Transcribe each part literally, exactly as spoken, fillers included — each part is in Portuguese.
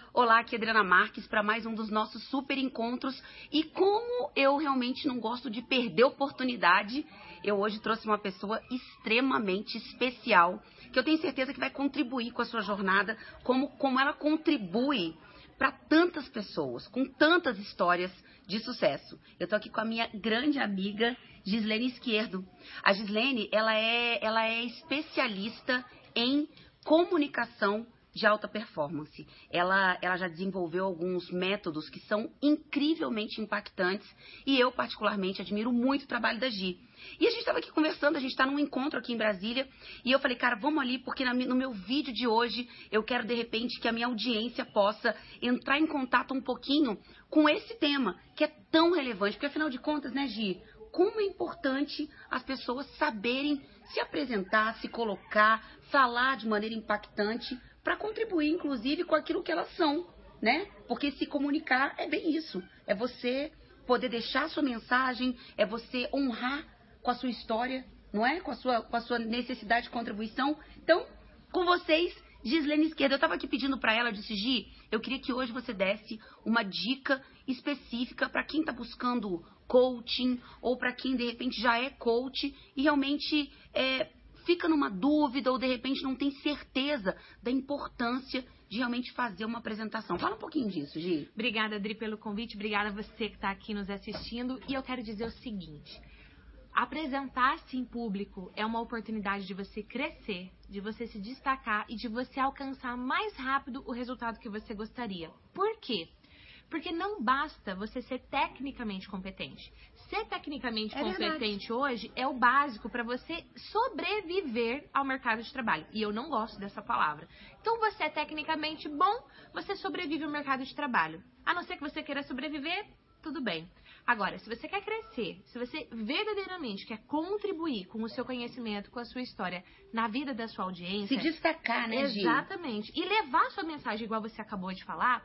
Olá, aqui é Adriana Marques para mais um dos nossos super encontros. E como eu realmente não gosto de perder oportunidade, eu hoje trouxe uma pessoa extremamente especial, que eu tenho certeza que vai contribuir com a sua jornada, como, como ela contribui para tantas pessoas, com tantas histórias de sucesso. Eu tô aqui com a minha grande amiga Gislene Izquierdo. A Gislene, ela é, ela é especialista em comunicação de alta performance. Ela, ela já desenvolveu alguns métodos que são incrivelmente impactantes e eu, particularmente, admiro muito o trabalho da Gi. E a gente estava aqui conversando, a gente está num encontro aqui em Brasília e eu falei, cara, vamos ali porque na, no meu vídeo de hoje eu quero, de repente, que a minha audiência possa entrar em contato um pouquinho com esse tema, que é tão relevante, porque afinal de contas, né, Gi, como é importante as pessoas saberem se apresentar, se colocar, falar de maneira impactante para contribuir, inclusive, com aquilo que elas são, né? Porque se comunicar é bem isso. É você poder deixar a sua mensagem, é você honrar com a sua história, não é? Com a sua, com a sua necessidade de contribuição. Então, com vocês, Gislene Izquierdo. Eu estava aqui pedindo para ela, disse, Gi, eu queria que hoje você desse uma dica específica para quem está buscando coaching ou para quem, de repente, já é coach e realmente é, fica numa dúvida ou, de repente, não tem certeza da importância de realmente fazer uma apresentação. Fala um pouquinho disso, Gi. Obrigada, Adri, pelo convite. Obrigada a você que está aqui nos assistindo. E eu quero dizer o seguinte. Apresentar-se em público é uma oportunidade de você crescer, de você se destacar e de você alcançar mais rápido o resultado que você gostaria. Por quê? Porque não basta você ser tecnicamente competente. Ser tecnicamente é competente verdade. hoje é o básico para você sobreviver ao mercado de trabalho. E eu não gosto dessa palavra. Então, você é tecnicamente bom, você sobrevive ao mercado de trabalho. A não ser que você queira sobreviver, tudo bem. Agora, se você quer crescer, se você verdadeiramente quer contribuir com o seu conhecimento, com a sua história na vida da sua audiência... Se destacar, né, Gi? Exatamente. E levar a sua mensagem, igual você acabou de falar...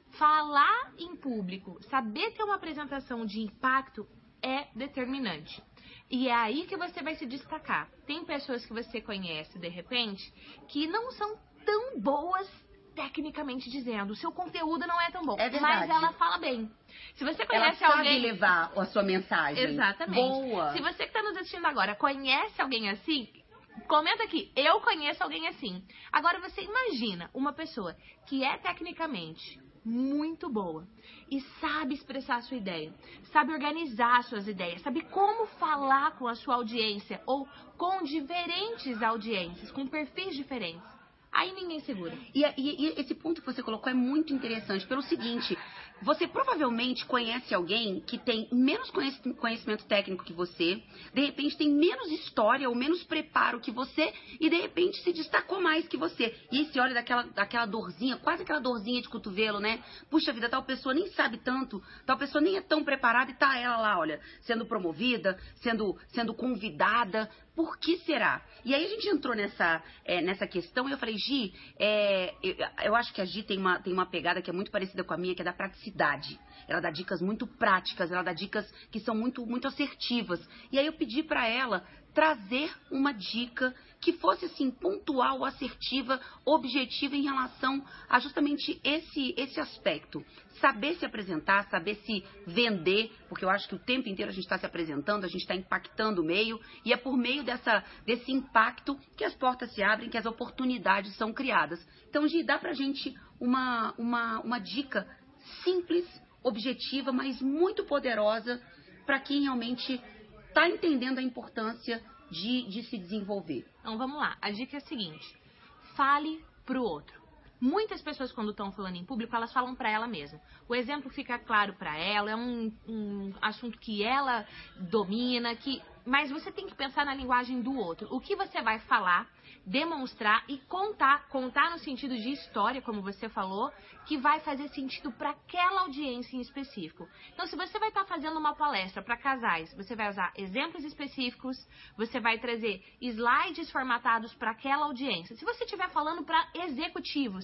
Falar em público, saber ter uma apresentação de impacto é determinante. E é aí que você vai se destacar. Tem pessoas que você conhece, de repente, que não são tão boas tecnicamente dizendo. O seu conteúdo não é tão bom, é verdade. Mas ela fala bem. Se você conhece ela alguém... sabe levar a sua mensagem. Exatamente. Boa. Se você que está nos assistindo agora conhece alguém assim... Comenta aqui, eu conheço alguém assim. Agora você imagina uma pessoa que é tecnicamente muito boa e sabe expressar a sua ideia, sabe organizar suas ideias, sabe como falar com a sua audiência ou com diferentes audiências, com perfis diferentes. Aí ninguém segura. E, e, e esse ponto que você colocou é muito interessante, pelo seguinte, você provavelmente conhece alguém que tem menos conhecimento técnico que você, de repente tem menos história ou menos preparo que você e de repente se destacou mais que você. E aí você olha daquela, daquela dorzinha, quase aquela dorzinha de cotovelo, né? Puxa vida, tal pessoa nem sabe tanto, tal pessoa nem é tão preparada e tá ela lá, olha, sendo promovida, sendo, sendo convidada. Por que será? E aí a gente entrou nessa, é, nessa questão e eu falei, Gi, é, eu, eu acho que a Gi tem uma, tem uma pegada que é muito parecida com a minha, que é da praticidade. Ela dá dicas muito práticas, ela dá dicas que são muito, muito assertivas. E aí eu pedi pra ela trazer uma dica que fosse assim pontual, assertiva, objetiva em relação a justamente esse, esse aspecto. Saber se apresentar, saber se vender, porque eu acho que o tempo inteiro a gente está se apresentando, a gente está impactando o meio, e é por meio dessa, desse impacto que as portas se abrem, que as oportunidades são criadas. Então, Gi, dá pra gente uma, uma, uma dica simples, objetiva, mas muito poderosa para quem realmente está entendendo a importância de, de se desenvolver. Então vamos lá, a dica é a seguinte, fale pro outro. Muitas pessoas quando estão falando em público, elas falam para ela mesma. O exemplo fica claro para ela, é um, um assunto que ela domina, que... mas você tem que pensar na linguagem do outro. O que você vai falar, demonstrar e contar, contar no sentido de história, como você falou, que vai fazer sentido para aquela audiência em específico. Então, se você vai estar fazendo uma palestra para casais, você vai usar exemplos específicos, você vai trazer slides formatados para aquela audiência. Se você estiver falando para executivos,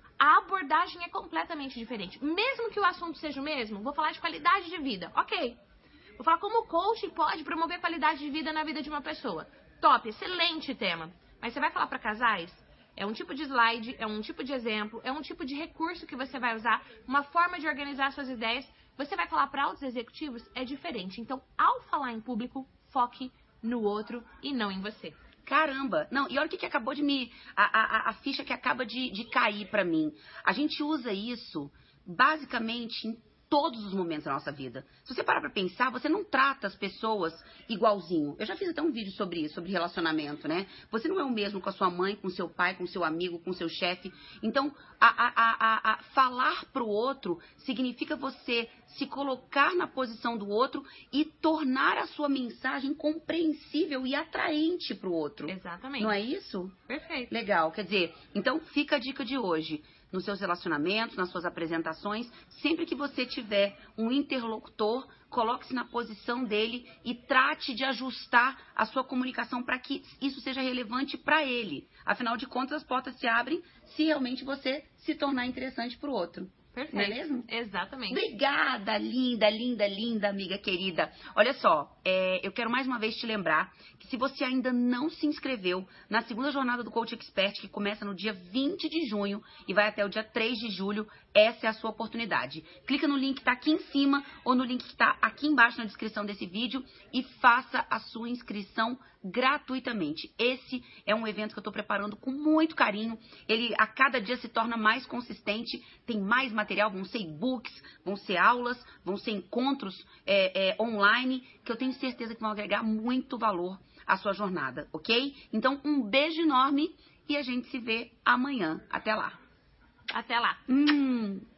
a abordagem é completamente diferente. Mesmo que o assunto seja o mesmo, vou falar de qualidade de vida, ok. Vou falar como o coaching pode promover qualidade de vida na vida de uma pessoa. Top, excelente tema. Mas você vai falar para casais? É um tipo de slide, é um tipo de exemplo, é um tipo de recurso que você vai usar, uma forma de organizar suas ideias. Você vai falar para altos executivos, é diferente. Então, ao falar em público, foque no outro e não em você. Caramba! Não, e olha o que, que acabou de me... A, a, a ficha que acaba de, de cair pra mim. A gente usa isso, basicamente, em todos os momentos da nossa vida. Se você parar pra pensar, você não trata as pessoas igualzinho. Eu já fiz até um vídeo sobre isso, sobre relacionamento, né? Você não é o mesmo com a sua mãe, com seu pai, com seu amigo, com seu chefe. Então, a, a, a, a falar pro outro significa você se colocar na posição do outro e tornar a sua mensagem compreensível e atraente pro outro. Exatamente. Não é isso? Perfeito. Legal. Quer dizer, então fica a dica de hoje. Nos seus relacionamentos, nas suas apresentações, sempre que você tiver um interlocutor, coloque-se na posição dele e trate de ajustar a sua comunicação para que isso seja relevante para ele. Afinal de contas, as portas se abrem se realmente você se tornar interessante para o outro. Perfeito. Não é mesmo? Exatamente. Obrigada, linda, linda, linda, amiga querida. Olha só, é, eu quero mais uma vez te lembrar que se você ainda não se inscreveu na segunda jornada do Coach Expert, que começa no dia vinte de junho e vai até o dia três de julho, essa é a sua oportunidade. Clica no link que está aqui em cima ou no link que está aqui embaixo na descrição desse vídeo e faça a sua inscrição gratuitamente. Esse é um evento que eu estou preparando com muito carinho. Ele a cada dia se torna mais consistente, tem mais material, vão ser e-books, vão ser aulas, vão ser encontros é, é, online, que eu tenho certeza que vão agregar muito valor à sua jornada, ok? Então, um beijo enorme e a gente se vê amanhã. Até lá. Até lá. Hum.